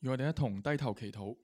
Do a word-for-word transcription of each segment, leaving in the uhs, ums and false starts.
與我哋一同低頭祈禱，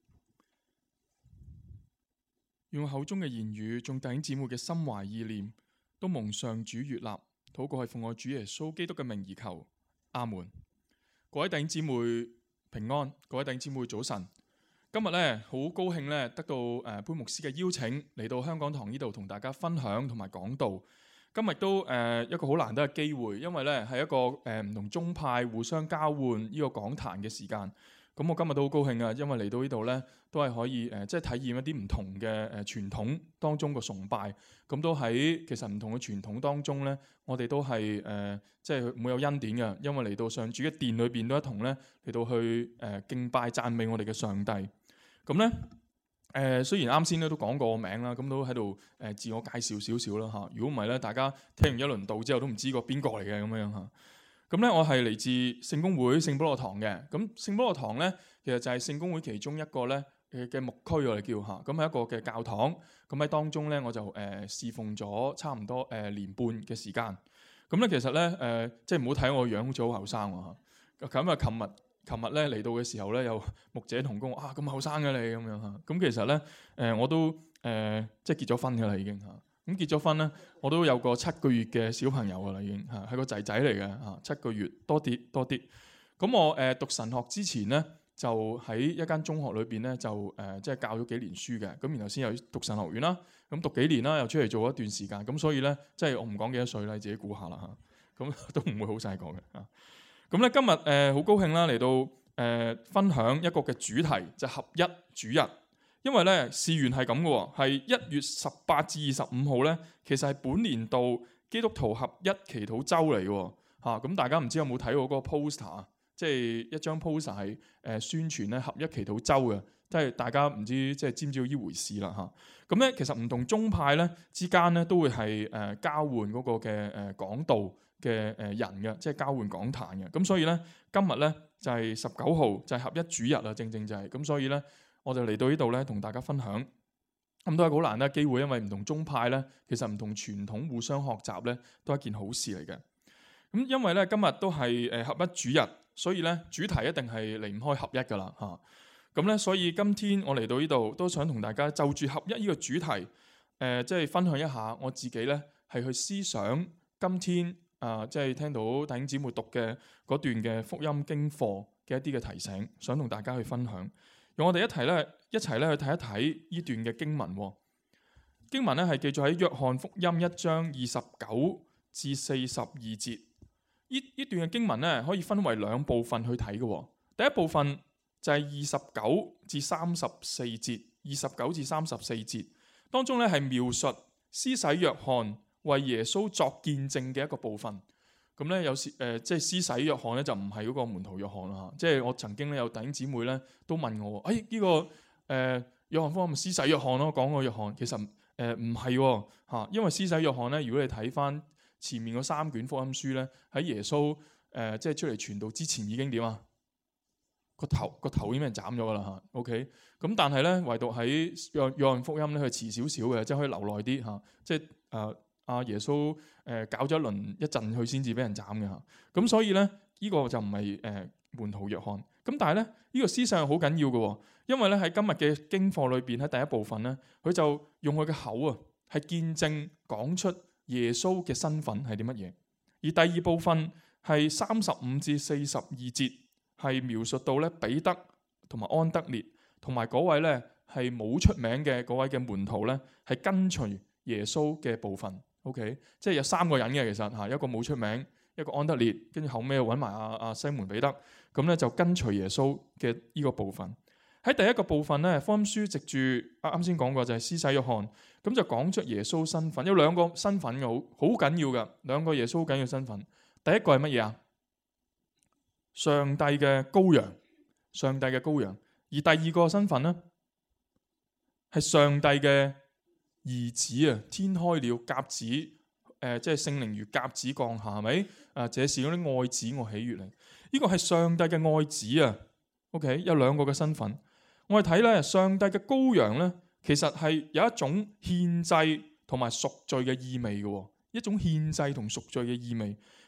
用口中嘅言語，眾弟兄姊妹嘅心懷意念，都蒙上主悅納。禱告係奉我主耶穌基督嘅名而求，阿門。各位弟兄姊妹平安，各位弟兄姊妹早晨。今日咧好高興咧得到誒潘牧師嘅邀請嚟到香港堂呢度同大家分享同埋講道。今日都誒、呃、一個好難得嘅機會，因為咧係一個誒唔、呃、同宗派互相交換呢個講壇嘅時間。咁我今日都好高興啊，因為嚟到呢度咧都係可以誒、呃、即係體驗一啲唔同嘅誒、呃、傳統當中嘅崇拜。咁都喺其實唔同嘅傳統當中咧，我哋都係誒、呃、即係冇有恩典嘅，因為嚟到上主嘅殿裏邊都一同咧嚟到去誒、呃、敬拜讚美我哋嘅上帝。咁咧誒雖然啱先咧都講過我名啦，咁都喺度誒自我介紹少少啦嚇。如果唔係咧，大家聽完一輪道之後都唔知個邊個嚟嘅咁樣嚇。咁咧我係嚟自聖公會聖保羅堂嘅。咁聖保羅堂咧其實就係聖公會其中一個咧嘅嘅牧區我哋叫嚇。咁係一個嘅教堂。咁喺當中咧我就誒、呃、侍奉咗差唔多誒、呃、年半嘅時間。咁咧其實咧誒、呃、即係唔好睇我個樣好似好後生喎嚇。咁啊琴日。琴日咧嚟到嘅時候咧，有牧者同工啊，咁後生嘅你咁樣嚇。咁其實咧，誒、呃、我都誒、呃、即係結咗婚嘅啦，已經嚇。咁結咗婚咧，我都有個七個月嘅小朋友嘅啦，已經嚇，係個仔仔嚟嘅嚇，七個月多啲多啲。咁我誒、呃、讀神學之前咧，就喺一間中學裏邊咧，就誒、呃、即係教咗幾年書嘅。咁然後先有讀神學院啦，咁讀幾年啦，又出嚟做一段時間。咁所以咧，即係我唔講幾多歲啦，你自己估下啦嚇。咁都唔會好細個嘅嚇。咁咧今日誒好高興啦，嚟到誒、呃、分享一個嘅主題就係、合一主日。因為咧事緣係咁嘅喎，係一月十八至二十五號咧，其實係本年度基督徒合一祈禱週嚟嘅喎嚇。咁大家唔知有冇睇過嗰個 poster 啊？即係一張 poster 係誒宣傳咧合一祈禱週嘅，即係大家唔知即係知唔知道呢回事啦嚇。咁咧其實唔同宗派咧之間咧都會係誒交換嗰個嘅誒講道嘅誒人嘅，即係交換講壇嘅。咁所以咧今日咧就係十九號就係合一主日啊，正正就係、是、咁。所以咧我就嚟到呢度咧同大家分享。咁都係好難得嘅機會，因為唔同宗派咧其實唔同傳統互相學習咧都係一件好事嚟嘅。咁因為咧今日都係誒合一主日，所以咧主題一定係離唔開合一噶啦嚇。咁咧所以今天我嚟到呢度都想同大家就住合一呢個主題誒、呃，即係分享一下我自己咧係去思想今天。啊，即係聽到弟兄姊妹讀嘅嗰段嘅福音經課嘅一啲嘅提醒，想同大家去分享。用我哋一齊咧，一齊咧去睇一睇呢段嘅經文。經文咧係記載喺約翰福音一章二十九至四十二節。呢呢段嘅經文咧可以分為兩部分去睇嘅。第一部分就係二十九至三十四節，二十九至三十四節當中咧係描述施洗約翰為耶穌作見證嘅一個部分。咁咧有時誒、呃，即係施洗約翰咧就唔係嗰個門徒約翰啦嚇。即係我曾經咧有弟兄姊妹咧都問我，誒、哎、呢、這個誒、呃、約翰福音咪施洗約翰咯？講個約翰其實誒唔係嚇，因為施洗約翰咧，如果你睇翻前面嗰三卷福音書咧，喺耶穌誒、呃、即係出嚟傳道之前已經點啊？個頭個頭已經俾人斬咗噶啦嚇。OK，咁但係咧唯獨喺約約翰福音咧，佢遲少少嘅，即係可以留耐啲嚇。即係誒。呃阿耶穌誒搞咗一輪一陣，佢先至俾人斬嘅嚇。咁所以咧，呢、這個就唔係誒門徒約翰。咁但係咧，呢、這個思想係好緊要嘅，因為咧喺今日嘅經課裏邊，喺第一部分咧，佢就用佢嘅口啊，係見證講出耶穌嘅身份係啲乜嘢。而第二部分係三十五至四十二節，係描述到咧彼得同埋安德烈同埋嗰位咧係冇出名嘅嗰位嘅門徒咧，係跟隨耶穌嘅部分。O.K. 即係有三個人嘅，其實嚇，一個冇出名，一個安德烈，跟住後尾又揾埋阿阿西門彼得，咁咧就跟隨耶穌嘅呢個部分。喺第一個部分咧，福音書藉住啱啱先講過就係施洗約翰，咁就講出耶穌身份，有兩個身份嘅，好好緊要嘅兩個耶穌緊要身份。第一個係乜嘢啊？上帝嘅羔羊，上帝嘅羔羊。而第二個身份咧係上帝嘅兒子啊，天開了，鴿子誒、呃，即係聖靈如鴿子降下，係咪？啊，這是嗰啲愛子我喜悅嚟。呢個係上帝嘅愛子啊。OK， 有兩個嘅身份。我哋睇咧，上帝嘅羔羊咧，其實係有一種獻祭同埋贖罪嘅意味嘅，一種獻祭同贖罪嘅意味。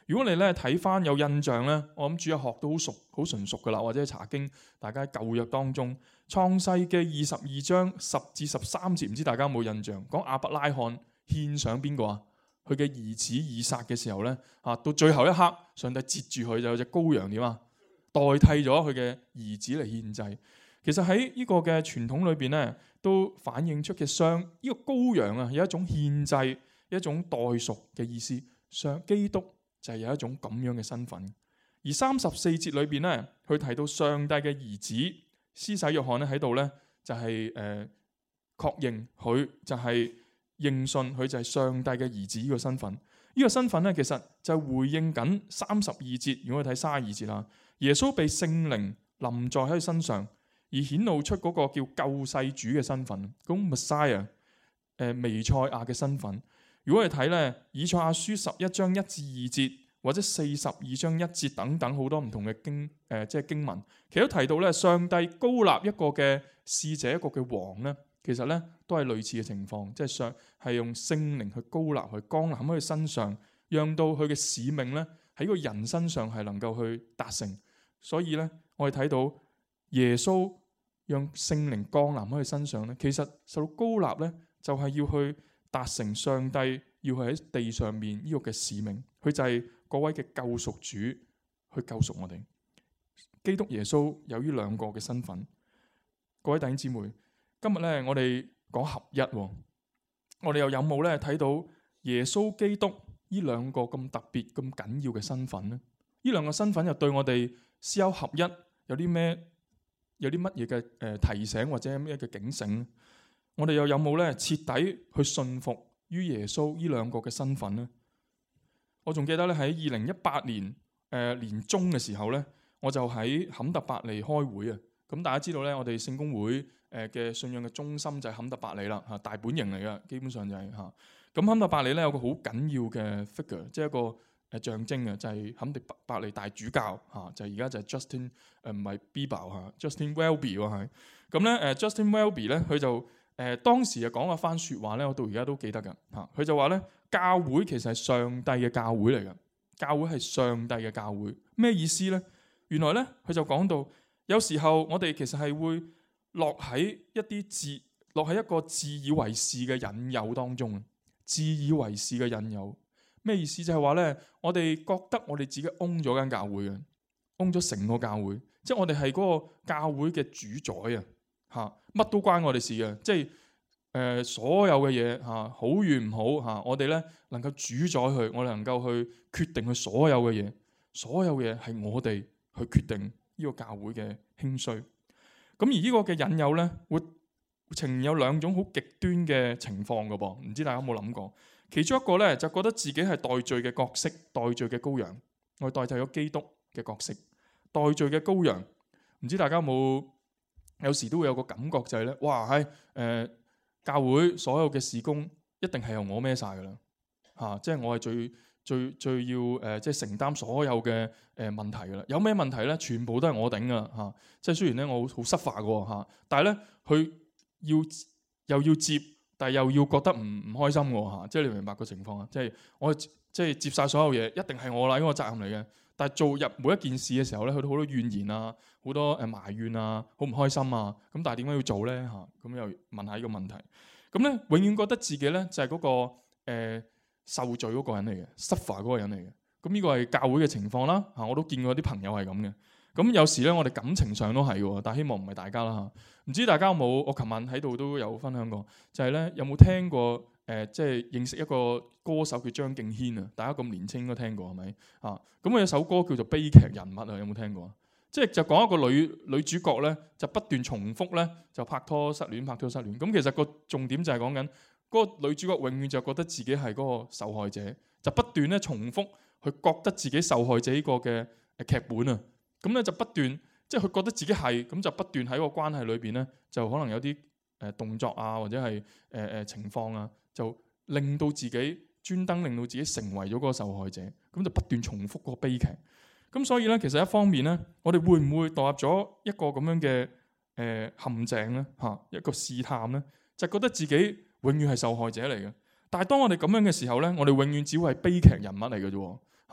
如果你咧睇翻有印象咧，我諗主日學都好熟、好純熟噶啦，或者查經，大家喺舊約當中創世嘅二十二章十至十三節，唔知大家有冇印象？講亞伯拉罕獻上邊個啊？佢嘅兒子以撒嘅時候咧，啊到最後一刻，上帝截住佢就有隻羔羊點啊，代替咗佢嘅兒子嚟獻祭。其實喺呢個嘅傳統裏邊咧，都反映出嘅上呢個羔羊啊，有一種獻祭、一種代贖嘅意思。上基督就係有一種咁樣嘅身份。而三十四節裏邊咧，佢提到上帝嘅兒子施洗約翰咧喺度咧，就係誒確認佢就係認信佢就係上帝嘅兒子呢個身份。呢、這個身份咧，其實就係回應緊三十二節。如果我睇三十二節啦，耶穌被聖靈臨在喺佢身上，而顯露出嗰個叫救世主嘅身份，咁 Messiah 誒彌賽亞嘅身份。如果你睇咧以賽亞書十一章一至二節，或者四十二章一節等等好多唔同嘅經誒、呃、即係經文，其實都提到咧上帝膏立一個嘅使者，一個嘅王咧，其實咧都係類似嘅情況，即係上係用聖靈去膏立佢，降臨喺佢身上，讓到佢嘅使命咧喺個人身上係能夠去達成。所以咧我哋睇到耶穌讓聖靈降臨喺佢身上咧，其實受到膏立咧就係要去達成上帝要去喺地上面呢個嘅使命，佢就係嗰位嘅救贖主去救贖我哋。基督耶穌有呢兩個嘅身份。各位弟兄姊妹，今日咧我哋講合一，我哋又有冇咧睇到耶穌基督呢兩個咁特別咁緊要嘅身份呢？呢兩個身份又對我哋思考合一有啲咩？有啲乜嘢嘅誒提醒或者咩嘅警醒？我哋又有冇咧徹底去信服於耶穌呢兩個嘅身份呢？我仲記得咧喺二零一八年誒、呃、年中嘅時候咧，我就喺坎特伯利開會啊。咁大家知道咧，我哋聖公會誒嘅信仰嘅中心就係坎特伯利啦，嚇大本營嚟嘅，基本上就係、是、嚇。咁坎特伯利咧有個好緊要嘅 figure，即係一個誒象徵嘅，就係坎特伯利大主教嚇，就係而家就係 Justin 誒唔係 Bieber 嚇 Justin Welby 喎係。咁咧誒 Justin Welby 咧佢就誒、呃、當時就講一番説話咧，我到而家都記得㗎嚇。佢就話咧，教會其實係上帝嘅教會嚟嘅，教會係上帝嘅教會。咩意思咧？原來咧佢就講到，有時候我哋其實係會落喺一啲自落喺一個自以為是嘅引誘當中。自以為是嘅引誘咩意思？就係話咧，我哋覺得我哋自己 own 咗間教會嘅，own 咗成個教會，即係我哋係嗰個教會嘅主宰啊！嚇，乜都關我哋事嘅，即係誒、呃、所有嘅嘢嚇，好與唔好嚇，我哋咧能夠主宰佢，我哋能夠去決定佢所有嘅嘢，所有嘢係我哋去決定呢個教會嘅興衰。咁而呢個嘅引誘咧，會呈現有兩種好極端嘅情況嘅噃，唔知大家有冇諗過？其中一個咧就覺得自己係代罪嘅角色，代罪嘅羔羊，我哋代替咗基督嘅角色，代罪嘅羔羊。唔知大家有冇？有時都會有個感覺就係咧，哇喺誒、呃、教會所有嘅事工一定係由我孭晒㗎啦，嚇、啊！即係我係最最最要誒、呃，即係承擔所有嘅誒問題㗎啦。有咩問題咧？全部都係我頂㗎啦，嚇！即係雖然咧我好好失化㗎嚇，但係咧佢要又要接，但係又要覺得唔唔開心㗎嚇。即係你明白個情況啊？即係我即係接晒所有嘢，一定係我啦，呢個責任嚟嘅。但係做入每一件事嘅時候咧，佢都好多怨言啊，好多誒埋怨啊，好唔開心啊。咁但係點解要做咧？嚇，咁又問下呢個問題。咁咧永遠覺得自己咧就係嗰個、呃、受罪嗰個人嚟嘅，suffer嗰個人嚟嘅。咁呢個係教會嘅情況啦。嚇，我都見過啲朋友係咁嘅。咁有時咧，我哋感情上都係嘅，但係希望唔係大家啦嚇。唔知大家有冇？我琴晚喺度都有分享過，就係、是、咧有冇聽過誒、呃？即係認識一個歌手叫張敬軒啊！大家咁年輕應該聽過係咪啊？咁佢有首歌叫做《悲劇人物》啊，有冇聽過啊？即係就講一個女女主角咧，就不斷重複咧，就拍拖失戀，拍拖失戀。咁其實個重點就係講緊嗰個女主角永遠就覺得自己係嗰個受害者，就不斷咧重複去覺得自己受害者呢個嘅誒劇本啊。咁咧就不斷即係佢覺得自己係咁，就不斷喺個關係裏邊咧，就可能有啲誒動作啊，或者係誒誒情況啊，就令到自己專登令到自己成為咗嗰個受害者，咁就不斷重複個悲劇。咁所以咧，其實一方面咧，我哋會唔會墮入咗一個咁樣嘅誒、呃、陷阱咧？嚇，一個試探咧，就覺得自己永遠係受害者嚟嘅。但係當我哋咁樣嘅時候咧，我哋永遠只會係悲劇人物嚟嘅啫。嚇，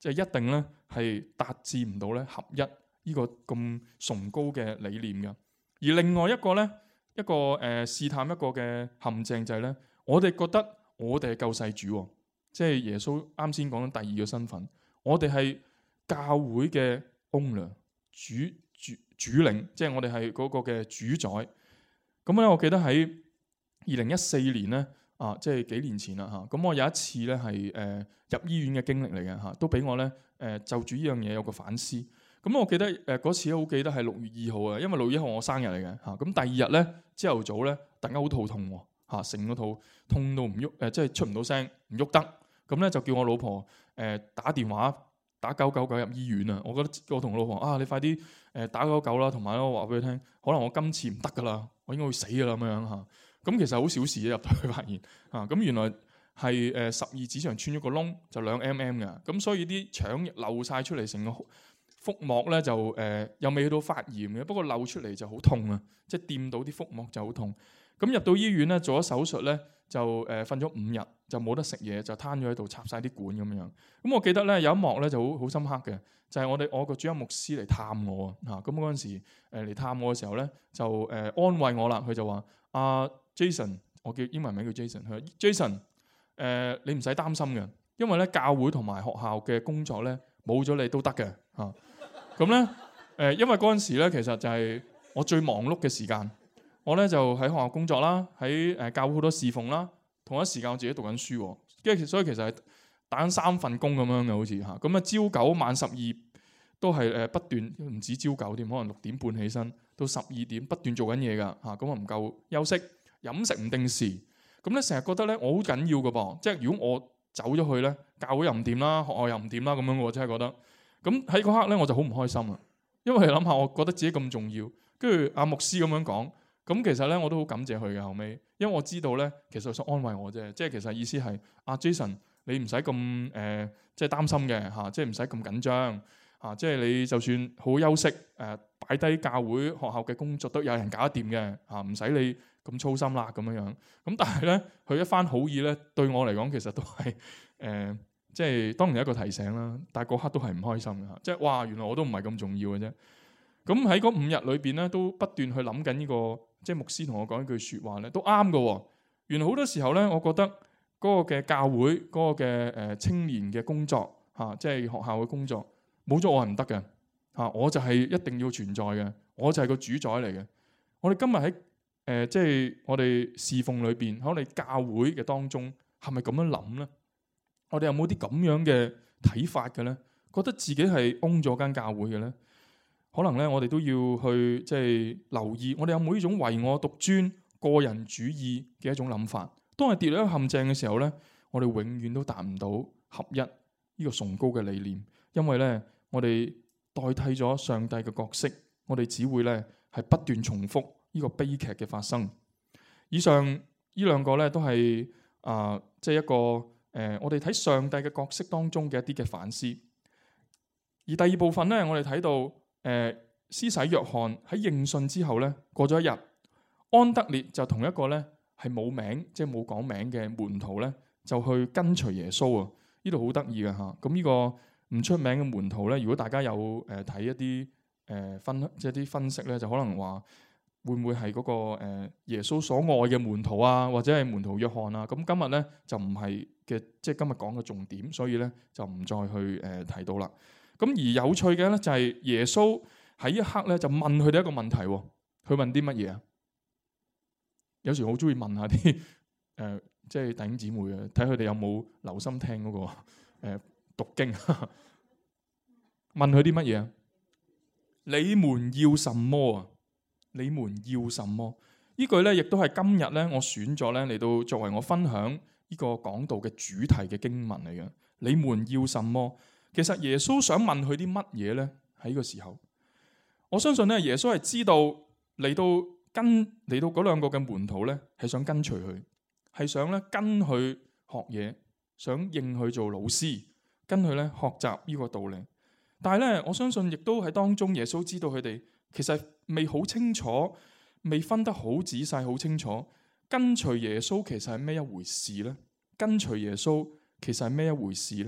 即係一定咧係達至唔到咧合一呢個咁崇高嘅理念嘅。而另外一個咧一個誒試探一個嘅陷阱就係咧，我哋覺得我哋係救世主，即係耶穌啱先講緊第二個身份，我哋係教會嘅 owner 主主主領，即係我哋係嗰個嘅主宰。咁咧，我記得喺二零一四年咧，啊，即係幾年前啦嚇。咁我有一次咧係誒入醫院嘅經歷嚟嘅嚇，都俾我咧誒就住呢樣嘢有個反思。咁我記得誒嗰次好記得係六月二號啊，因為六月一號我生日嚟嘅嚇。咁第二日咧朝頭早咧，突然間好肚痛喎嚇，成個肚痛到唔喐誒，即係出唔到聲，唔喐得。咁咧就叫我老婆誒打電話打九九九入醫院啊！我覺得我同我老婆啊，你快啲誒打九九九啦，同埋咧我話俾佢聽，可能我今次唔得噶啦，我應該會死噶啦咁樣嚇。咁其實好小事啫，入到去發現嚇，咁原來係誒十二指腸穿咗個窿，就兩 mm 嘅，咁所以啲腸漏晒出嚟，成個腹膜咧就誒、呃、又未去到發炎嘅，不過漏出嚟就好痛啊！即係掂到啲腹膜就好痛。咁入到醫院咧做咗手術咧，就誒瞓咗五日，就冇得食嘢，就攤咗喺度插晒啲管咁樣。咁我記得咧有一幕咧就好好深刻嘅，就係、是、我哋我個主任牧師嚟探我啊嚇。咁嗰陣時誒嚟探我嘅時候咧，就誒安慰我啦。佢就話：阿、啊、Jason， 我叫英文名叫 Jason。佢話 Jason，誒、呃、你唔使擔心嘅，因為咧教會同埋學校嘅工作咧冇咗你都得嘅嚇。咁咧誒，因為嗰陣時咧其實就係我最忙碌嘅時間。我咧就喺學校工作啦，喺誒教會好多侍奉啦，同一時間我自己讀緊書，跟住所以其實係打緊三份工咁樣嘅好似嚇。咁啊朝九晚十二都係誒不斷，唔止朝九添，可能六點半起身到十二點不斷做緊嘢㗎嚇。咁啊唔夠休息，飲食唔定時。咁咧成日覺得咧我好緊要㗎噃，即係如果我走咗去咧，教會又唔掂啦，學校又唔掂啦，咁樣我真係覺得。咁喺嗰刻咧我就好唔開心啊，因為諗下我覺得自己咁重要，跟住阿牧師咁樣講。咁其實咧，我都好感謝佢嘅後尾，因為我知道咧，其實想安慰我啫，即係其實意思係阿 Jason，你唔使咁誒，即係擔心嘅嚇，即係唔使咁緊張嚇，即係你就算好好休息誒，擺低教會學校嘅工作都有人搞得掂嘅嚇，唔使你咁操心啦咁樣樣。咁但係咧，佢一番好意咧，對我嚟講其實都係誒、呃，即係當然一個提醒啦。但係嗰刻都係唔開心嘅嚇，即係哇，原來我都唔係咁重要嘅啫。咁喺嗰五日裏邊咧，都不斷去諗緊呢個。即係牧師同我講一句説話咧，都啱嘅。原來好多時候咧，我覺得嗰個嘅教會、嗰個嘅誒青年嘅工作嚇，即係學校嘅工作，冇咗我係唔得嘅嚇。我就係一定要存在嘅，我就係個主宰嚟嘅。我哋今日喺誒即係我哋侍奉裏邊，喺我哋教會嘅當中，係咪咁樣諗咧？我哋有冇啲咁樣嘅睇法嘅咧？覺得自己係 own 咗間教會嘅咧？可能咧，我哋都要去即係留意，我哋有冇呢種唯我獨尊、個人主義嘅一種諗法？當係跌落一個陷阱嘅時候咧，我哋永遠都達唔到合一呢個崇高嘅理念，因為咧，我哋代替咗上帝嘅角色，我哋只會咧係不斷重複呢個悲劇嘅發生。以上呢兩個咧都係啊，即係一個誒、呃，我哋睇上帝嘅角色當中嘅一啲嘅反思。而第二部分咧，我哋睇到。誒，施洗約翰喺認信之後咧，過咗一日，安德烈就同一個咧係冇名，即係冇講名嘅門徒咧，就去跟隨耶穌啊！呢度好得意嘅嚇。咁呢個唔出名嘅門徒咧，如果大家有誒睇一啲誒分即係啲分析咧，就可能話會唔會係嗰個誒耶穌所愛嘅門徒啊，或者係門徒約翰啊？咁今日咧就唔係嘅，即係今日講嘅重點，所以咧就唔再去誒提到啦。咁而有趣嘅咧就係耶穌喺一刻咧就問佢哋一個問題，佢問啲乜嘢啊？有時好中意問下啲誒，即係弟兄姊妹嘅，睇佢哋有冇留心聽嗰個誒讀經。問佢啲乜嘢啊？你們要什麼啊？你們要什麼？呢句咧亦都係今日咧我選咗咧嚟到作為我分享呢個講道嘅主題嘅經文嚟嘅。你們要什麼？其實耶穌想問佢啲乜嘢咧？喺呢個時候，我相信咧耶穌係知道嚟到跟嚟到嗰兩個嘅門徒咧，係想跟隨佢，係想咧跟佢學嘢，想認佢做老師，跟佢咧學習呢個道理。但係咧，我相信亦都喺當中，耶穌知道佢哋其實未好清楚，未分得好仔細、好清楚，跟隨耶穌其實係咩一回事咧？跟隨耶穌其實係咩一回事咧？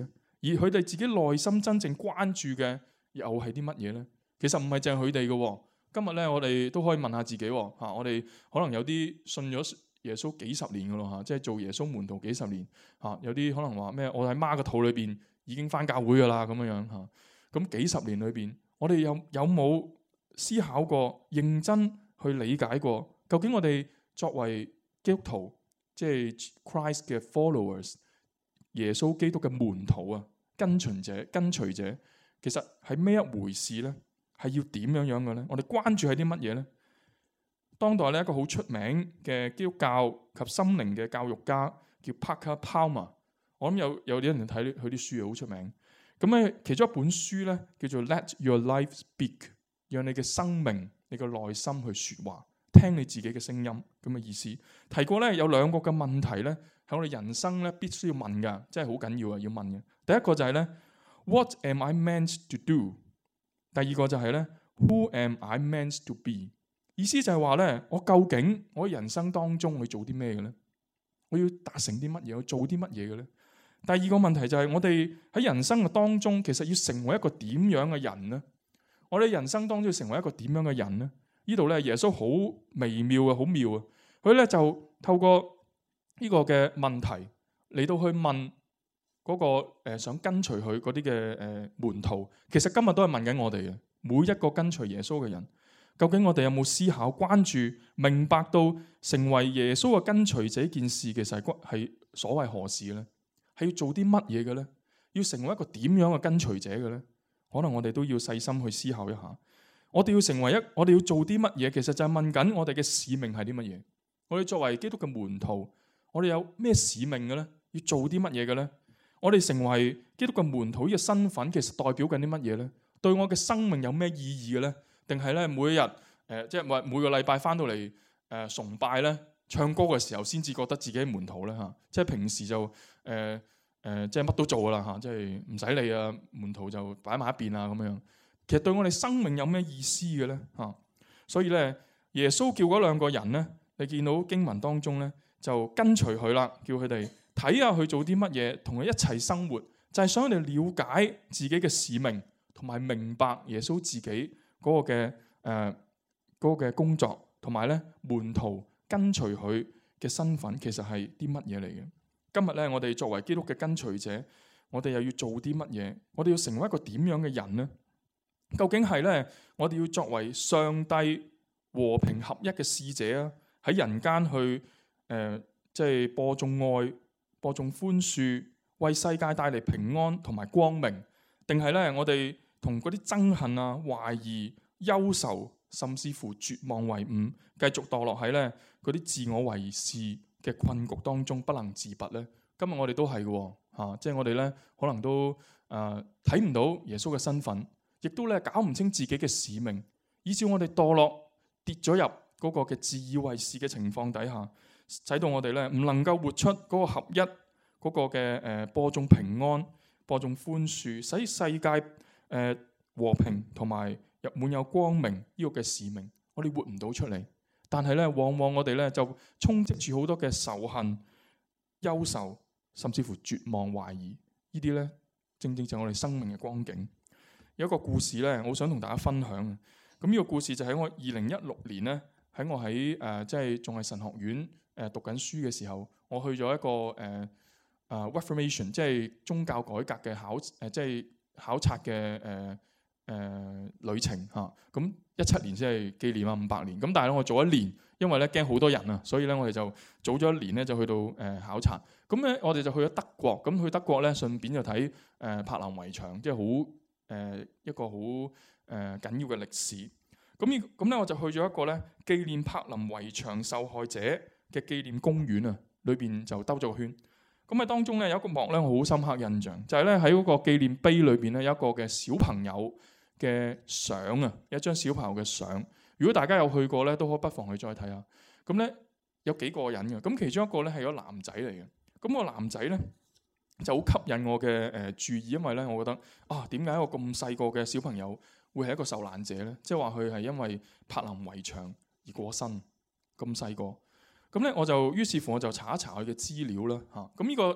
而佢哋自己內心真正關注嘅又係啲乜嘢呢？其實唔係淨係佢哋嘅。今日咧，我哋都可以問下自己嚇，我哋可能有啲信咗耶穌幾十年嘅咯嚇，即係做耶穌門徒幾十年嚇。有啲可能話咩？我喺媽嘅肚裏邊已經返教會㗎啦咁樣樣嚇。咁幾十年裏邊，我哋有有冇思考過、認真去理解過？究竟我哋作為基督徒，即係 Christ 嘅 followers， 耶穌基督嘅門徒啊，跟隨者、跟隨者，其實係咩一回事呢？係要點樣樣嘅咧？我哋關注係啲乜嘢咧？當代咧一個好出名嘅基督教及心靈嘅教育家叫 Parker Palmer， 我諗有有啲人睇佢啲書好出名。咁咧其中一本書咧叫做 Let Your Life Speak， 讓你嘅生命、你嘅內心去說話，聽你自己嘅聲音咁嘅意思。提過咧有兩個嘅問題咧，喺我哋人生咧必須要問㗎，真係好緊要啊，要問嘅。第一個就係咧 What am I meant to do？第二個就係咧 Who am I meant to be？ 意思就係話咧，我究竟我喺人生當中去做啲咩嘅咧？我要達成啲乜嘢？我做啲乜嘢嘅咧？第二個問題就係我哋喺人生嘅當中，其實要成為一個點樣嘅人呢？我哋人生當中要成為一個點樣嘅人呢？呢度咧耶穌好微妙啊，好妙啊！佢咧就透過呢個嘅問題嚟到去問嗰個誒想跟隨佢嗰啲嘅誒門徒，其實今日都係問緊我哋嘅每一個跟隨耶穌嘅人，究竟我哋有冇思考、關注、明白到成為耶穌嘅跟隨者件事，其實係係所謂何事咧？係要做啲乜嘢嘅咧？要成為一個點樣嘅跟隨者嘅咧？可能我哋都要細心去思考一下。我哋要成為一，我哋要做啲乜嘢？其實就係問緊我哋嘅使命係啲乜嘢？我哋作為基督嘅門徒，我哋有咩使命嘅咧？要做啲乜嘢嘅咧？我哋成為基督嘅門徒嘅身份，其實代表緊啲乜嘢咧？對我嘅生命有咩意義嘅咧？定係咧每一日誒、呃，即係每每個禮拜翻到嚟誒、呃、崇拜咧，唱歌嘅時候先至覺得自己係門徒咧嚇、啊。即係平時就誒誒、呃呃，即係乜都做噶啦嚇，即係唔使理啊，門徒就擺埋一邊啊咁樣。其實對我哋生命有咩意思嘅咧嚇？所以咧，耶穌叫嗰兩個人咧，你見到經文當中咧，就跟隨佢啦，叫佢哋睇下佢做啲乜嘢，同佢一齊生活，就係、是、想佢哋了解自己嘅使命，同埋明白耶穌自己嗰個嘅誒嗰個嘅工作，同埋咧門徒跟隨佢嘅身份，其實係啲乜嘢嚟嘅？今日咧，我哋作為基督嘅跟隨者，我哋又要做啲乜嘢？我哋要成為一個點樣嘅人呢？究竟係咧，我哋要作為上帝和平合一嘅使者啊，喺人間去誒，即係播種愛、播種寬恕，為世界帶嚟平安同埋光明，定係咧我哋同嗰啲憎恨啊、懷疑、憂愁，甚至乎絕望為伍，繼續墮落喺咧嗰啲自我為是嘅困局當中，不能自拔咧？今日我哋都係嘅嚇，即係我哋咧可能都誒睇唔到耶穌嘅身份。亦都咧搞唔清自己嘅使命，以致我哋墮落跌咗入嗰個嘅自以為是嘅情況底下，使到我哋咧唔能夠活出嗰個合一嗰個嘅誒播種平安、播種寬恕，使世界誒和平同埋入滿有光明呢個嘅使命，我哋活唔到出嚟。但係咧，往往我哋咧就充斥住好多嘅仇恨、憂愁，甚至乎絕望、懷疑，呢啲咧正正就係我哋生命嘅光景。有一個故事咧，我想同大家分享。咁呢個故事就喺我二零一六年咧，喺我喺誒即係仲係神學院誒讀緊書嘅時候，我去咗一個誒誒、呃、Reformation， 即係宗教改革嘅考誒即係考察嘅誒誒旅程嚇。咁一七年先係紀念啊五百年。咁但係咧我早一年，因為咧驚好多人啊，所以咧我哋就早咗一年咧就去到誒考察。咁咧我哋就去咗德國。咁去德國咧順便就睇誒柏林圍牆，即係好。誒、呃、一個好誒緊要嘅歷史，咁咁咧我就去咗一個咧紀念柏林圍牆受害者嘅紀念公園啊，裏邊就兜咗個圈。咁啊當中咧有一個幕咧我好深刻印象，就係咧喺嗰個紀念碑裏邊咧有一個嘅小朋友嘅相啊，有一張小朋友嘅相。如果大家有去過咧，都可不妨去再睇下。咁咧有幾個人嘅，咁其中一個咧係個男仔嚟嘅。咁個男仔咧就好吸引我嘅誒注意，因為咧，我覺得啊，點解一個咁細個嘅小朋友會係一個受難者咧？即係話佢係因為柏林圍牆而過身，咁細個。咁咧，我就於是乎我就查一查佢嘅資料啦嚇。咁呢個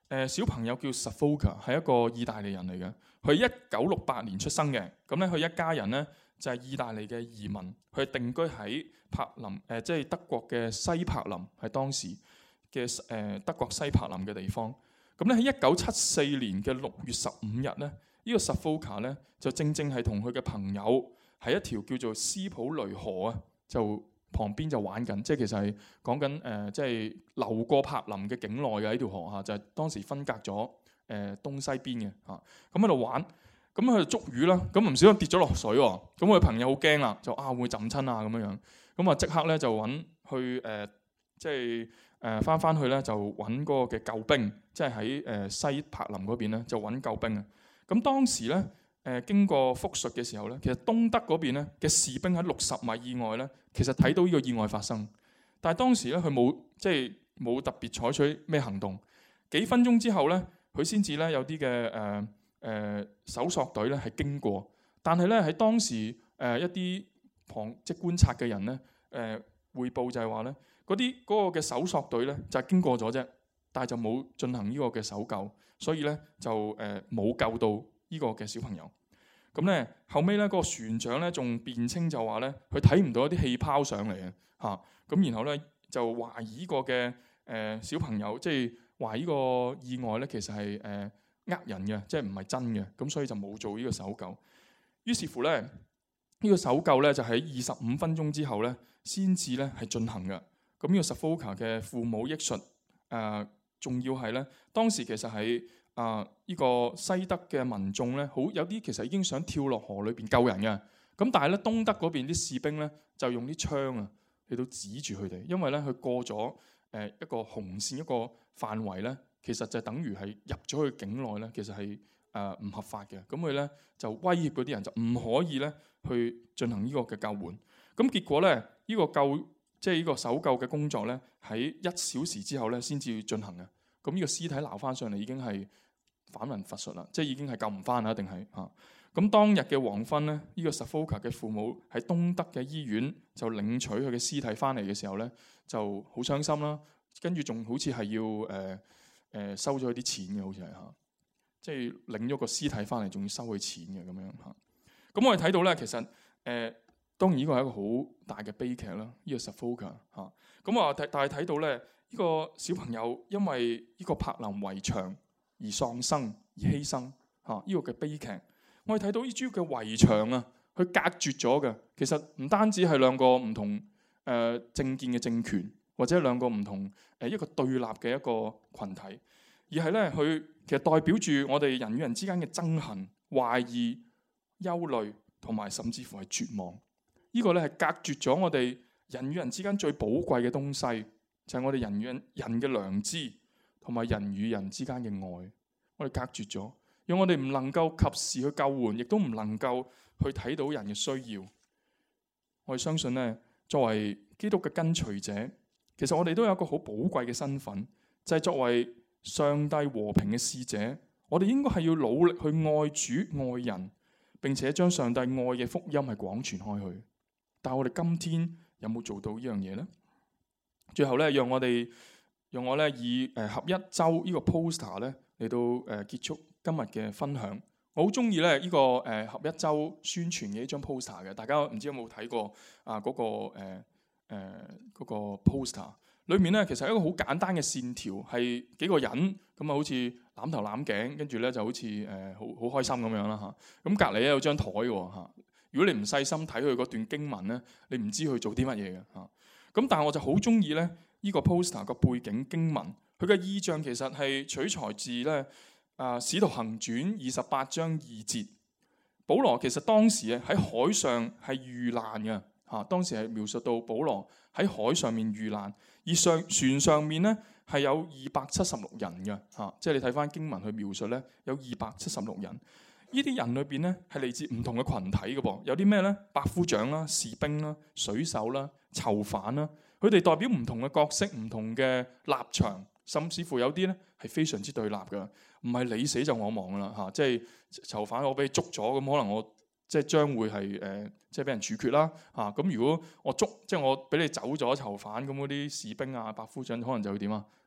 誒小朋友叫 Suffolka，係一個意大利人嚟嘅。佢一九六八年出生嘅，咁咧佢一家人咧就係意大利嘅移民，佢定居喺柏林，誒即係德國嘅西柏林，係當時嘅誒德國西柏林嘅地方。咁咧喺一九七四年嘅六月十五日咧，呢個 Suffolka 咧就正正係同佢嘅朋友喺一條叫做斯普雷河啊，就旁邊就玩緊，即係其實係講緊誒，即係流過柏林嘅境內嘅呢條河嚇，就係當時分隔咗誒東西邊嘅嚇，咁喺度玩，咁佢就捉魚啦，咁唔小心跌咗落水喎，咁佢朋友好驚啦，就啊會唔會浸親啊咁樣樣，咁啊即刻咧就揾去誒，即係誒翻翻去咧就揾嗰個嘅救兵，即係喺誒西柏林嗰邊咧就揾救兵啊，咁當時咧。誒經過復述嘅時候咧，其實東德嗰邊咧嘅士兵喺六十米以外咧，其實睇到呢個意外發生，但係當時咧佢冇即係冇特別採取咩行動。幾分鐘之後咧，佢先至咧有啲嘅誒誒搜索隊咧係經過，但係咧喺當時誒、呃、一啲旁即係觀察嘅人咧誒彙報就係話咧嗰啲嗰個嘅搜索隊咧就係經過咗啫，但係就冇進行呢個嘅搜救，所以咧就誒冇救到呢個嘅小朋友。咁咧後尾咧嗰個船長咧仲辯稱就話咧佢睇唔到一啲氣泡上嚟嘅嚇，咁然後咧就懷疑呢個嘅誒小朋友即係懷疑呢個意外咧其實係誒呃人嘅，即係唔係真嘅，咁所以就冇做呢個搜救。於是乎咧呢個搜救咧就喺二十五分鐘之後咧先至咧係進行嘅。咁呢個 Suffolka 嘅父母憶述誒，仲要係咧當時其實係。啊！呢、這個西德嘅民眾咧，好有啲其實已經想跳落河裏邊救人嘅。咁但係咧，東德嗰邊啲士兵咧就用啲槍啊嚟到指住佢哋，因為咧佢過咗誒一個紅線一個範圍咧，其實就等於係入咗去境內咧，其實係誒唔合法嘅。咁佢咧就威脅嗰啲人就唔可以咧去進行呢個嘅救援。咁結果咧呢、這個救即係呢個搜救嘅工作咧喺一小時之後咧先至進行嘅。咁呢個屍體撈翻上嚟已經係反魂乏術啦，即係已經係救唔翻啦，一定係嚇。咁當日嘅黃昏咧，呢個 Suffolka 嘅父母喺東德嘅醫院就領取佢嘅屍體翻嚟嘅時候咧，就好傷心啦。跟住仲好似係要誒誒、呃呃、收咗佢啲錢嘅，好似係嚇，即係領咗個屍體翻嚟，仲要收佢錢嘅咁樣嚇。咁我哋睇到咧，其實誒、呃、當然呢個係一個好大嘅悲劇啦。呢個 Suffolka 嚇，咁啊睇但係睇到咧，呢個小朋友因為呢個柏林圍牆而喪生而犧牲嚇，呢、這個嘅悲劇，我哋睇到呢主要嘅圍牆啊，佢隔絕咗嘅。其實唔單止係兩個唔同誒、呃、政見嘅政權，或者兩個唔同誒、呃、一個對立嘅一個群體，而係咧佢其實代表住我哋人與人之間嘅憎恨、懷疑、憂慮，同埋甚至乎係絕望。呢、這個咧係隔絕咗我哋人與人之間最寶貴嘅東西，就係、是、我哋人與人人嘅良知。同埋人與人之間嘅愛，我哋隔絕咗，讓我哋唔能夠及時去救援，亦都唔能夠去睇到人嘅需要。我哋相信咧，作為基督嘅跟隨者，其實我哋都有一個好寶貴嘅身份，就係作為上帝和平嘅使者。我哋應該係要努力去愛主愛人，並且將上帝愛嘅福音係廣傳開去。但係我哋今天有冇做到呢樣嘢呢？最後咧，讓我哋。用我咧以誒合一週呢個 poster 咧嚟到誒結束今日嘅分享。我好中意咧呢個誒合一週宣傳嘅一張 poster 嘅，大家唔知有冇睇過啊？嗰、那個誒誒嗰個 poster 裏面咧其實係一個好簡單嘅線條，係幾個人咁啊，好似攬頭攬頸，跟住咧就好似誒好好開心咁樣啦嚇。咁隔離咧有張台喎嚇。如果你唔細心睇佢嗰段經文咧，你唔知佢做啲乜嘢嘅嚇。咁但係我就好中意咧。呢個 poster 個背景經文，佢嘅意象其實係取材自咧啊《使徒行傳》二十八章二節。保羅其實當時喺海上係遇難嘅嚇，當時係描述到保羅喺海上面遇難，而上船上面咧係有二百七十六人嘅嚇，即係你睇翻經文去描述咧有二百七十六人。呢啲人裏邊咧係嚟自唔同嘅群體嘅噃，有啲咩咧？百夫長啦、士兵啦、水手啦、囚犯啦。佢哋代表唔同嘅角色、唔同嘅立場，甚至乎有啲咧係非常之對立嘅，唔係你死就我亡噶啦嚇，即係囚犯我俾你捉咗，咁可能我即係將會係誒、呃、即係俾人處決啦嚇。咁如果我捉即係我俾你走咗囚犯，咁嗰啲士兵啊、百夫長可能就會點啊？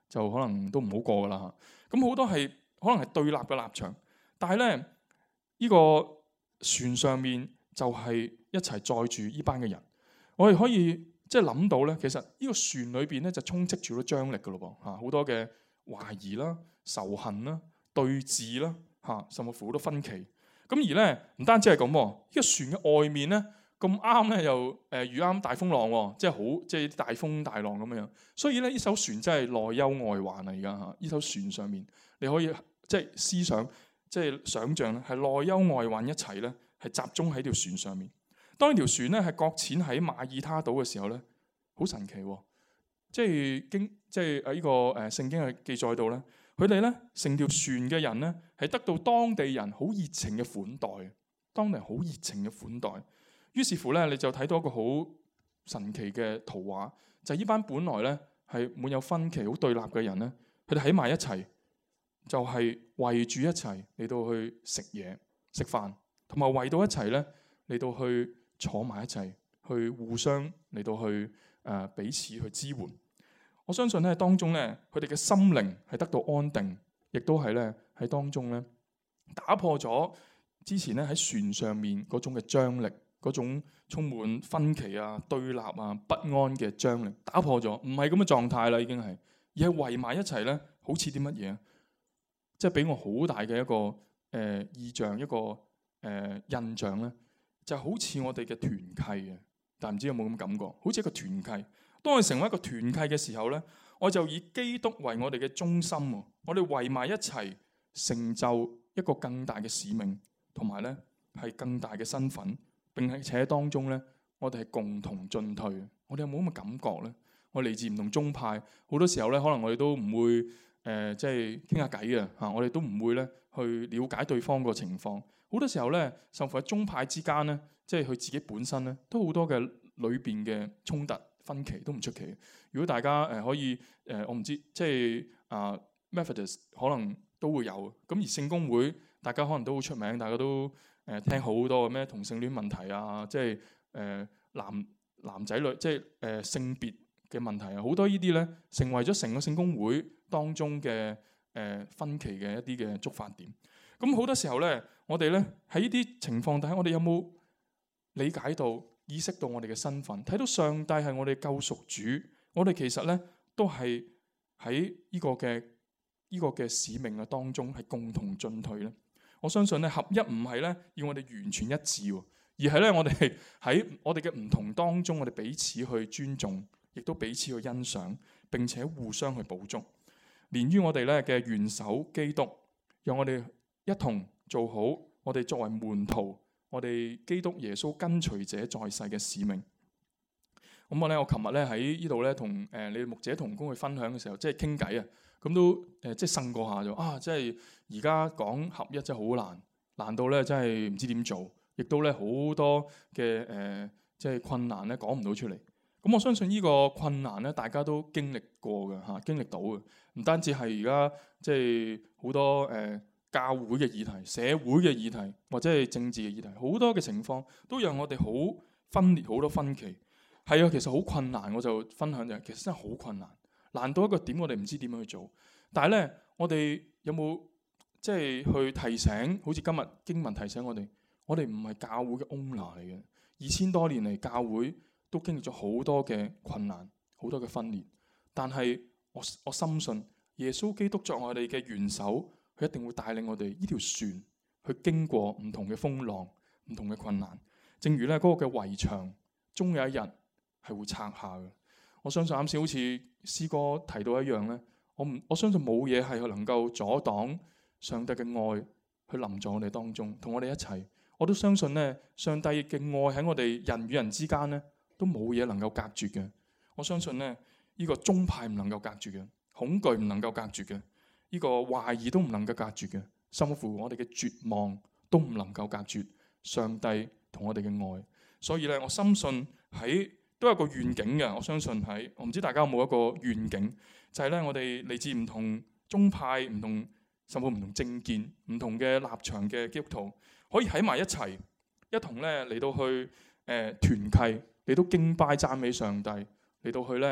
就可能都唔好過噶啦嚇。咁好多係可能係對立嘅立場，但係咧呢個船上面就係一齊載住呢班嘅人。我哋可以即係諗到咧，其實呢個船裏邊咧就充斥住好多張力噶咯噃嚇，好多嘅懷疑啦、仇恨啦、對峙啦嚇，甚至乎好多分歧。咁而咧唔單止係咁，呢個船嘅外面咧咁啱咧又誒遇啱大風浪，即係好即係大風大浪咁樣。所以咧呢艘船真係內憂外患啊！而家嚇呢艘船上面，你可以即係思想即係想像咧，係內憂外患一齊咧，係集中喺條船上面。當條船咧係擱淺喺馬耳他島嘅時候咧，好神奇喎！即係經即係喺呢個誒聖經嘅記載到咧。佢哋咧成條船嘅人咧係得到當地人好熱情嘅款待，當地人好熱情嘅款待。於是乎咧，你就睇到一個好神奇嘅圖畫，就係呢班本來咧係滿有分歧、好對立嘅人咧，佢哋喺埋一齊，就係圍住一齊嚟到去食嘢、食飯，同埋圍到一齊咧嚟到去坐埋一齊，去互相嚟到去誒彼此去支援。我相信咧，當中咧，佢哋嘅心靈係得到安定，亦都係咧喺當中咧打破咗之前咧喺船上面嗰種嘅張力，嗰種充滿分歧啊、對立啊、不安嘅張力，打破咗，唔係咁嘅狀態啦，已經係，而係圍埋一齊咧，好似啲乜嘢？即係俾我好大嘅一個誒、呃、意象，一個誒、呃、印象咧，就好似我哋嘅團契嘅，但唔知有冇咁感覺？好似一個團契。當我哋成為一個團契嘅時候咧，我就以基督為我哋嘅中心，我哋圍埋一齊成就一個更大嘅使命，同埋咧係更大嘅身份，並且喺當中咧，我哋係共同進退。我哋有冇咁嘅感覺咧？我嚟自唔同宗派，好多時候咧，可能我哋都唔會誒，即係傾下偈嘅嚇，我哋都唔會咧去了解對方個情況。好多時候咧，甚至喺宗派之間咧，即係佢自己本身咧，都好多嘅裏邊嘅衝突。分歧都唔出奇。如果大家誒可以誒，我唔知即係啊 Methodist 可能都會有。咁而聖公會大家可能都好出名，大家都誒聽好多嘅咩同性戀問題啊，即係誒男男仔女即係誒性別嘅問題啊，好多呢啲咧成為咗成個聖公會當中嘅誒分歧嘅一啲嘅觸發點。咁好多時候咧，我哋咧喺呢啲情況底下，我哋有冇理解到？意識到我哋嘅身份，睇到上帝係我哋救贖主，我哋其實咧都係喺呢個嘅呢個嘅使命嘅當中係共同進退咧。我相信咧合一唔係咧要我哋完全一致，而係咧我哋係喺我哋嘅唔同當中，我哋彼此去尊重，亦都彼此去欣賞，並且互相去補足。連於我哋咧嘅元首基督，讓我哋一同做好我哋作為門徒。我哋基督耶穌跟隨者在世嘅使命。咁我咧，我琴日咧喺呢度咧同誒你哋牧者同工去分享嘅時候，即係傾偈啊，咁都誒即係呻過下就啊，即係而家講合一真係好難，難到咧真係唔知點做，亦都咧好多嘅誒即係困難咧講唔到出嚟。咁我相信呢個困難咧，大家都經歷過嘅嚇，經歷到嘅，唔單止係而家即係好多誒。呃教會嘅議題、社會嘅議題或者係政治嘅議題，好多嘅情況都讓我哋好分裂，好多分歧。係啊，其實好困難。我就分享就係，其實真係好困難，難到一個點，我哋唔知點樣去做。但係咧，我哋有冇即係去提醒？好似今日經文提醒我哋，我哋唔係教會嘅 owner 嚟嘅。二千多年嚟，教會都經歷咗好多嘅困難，好多嘅分裂。但係我我深信耶穌基督作我哋嘅元首。佢一定會帶領我哋呢條船去經過唔同嘅風浪、唔同嘅困難。正如咧嗰個嘅圍牆，終有一日係會拆下嘅。我相信啱先好似詩歌提到一樣咧，我唔我相信冇嘢係能夠阻擋上帝嘅愛去臨在我哋當中，同我哋一齊。我都相信咧，上帝嘅愛喺我哋人與人之間咧，都冇嘢能夠隔絕嘅。我相信咧，呢個宗派唔能夠隔絕嘅，恐懼唔能夠隔絕嘅。呢個懷疑都唔能夠隔絕嘅，甚至乎我哋嘅絕望都唔能夠隔絕上帝同我哋嘅愛。所以咧，我深信喺都有個願景嘅。我相信喺我唔知大家有冇一個願景，就係咧我哋嚟自唔同宗派、唔同甚至唔同政見、唔同嘅立場嘅基督徒，可以喺埋一齊，一同咧嚟到去誒團契，嚟到敬拜讚美上帝，嚟到去咧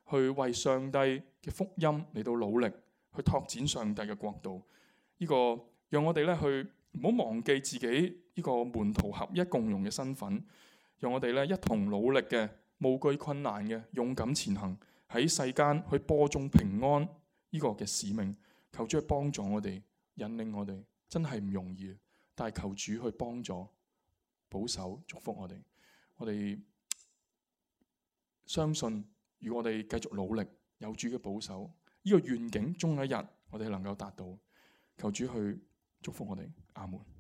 去為上帝嘅福音嚟到努力，去拓展上帝嘅國度。呢個讓我哋咧去唔好忘記自己呢個門徒合一共融嘅身份，讓我哋咧一同努力嘅，無懼困難嘅，勇敢前行，喺世間去播種平安呢個嘅使命。求主去幫助我哋，引領我哋，真係唔容易，但係求主去幫助、保守、祝福我哋。我哋相信，如果我哋繼續努力，有主嘅保守，呢個願景終有一日我哋能夠達到。求主去祝福我哋，阿門。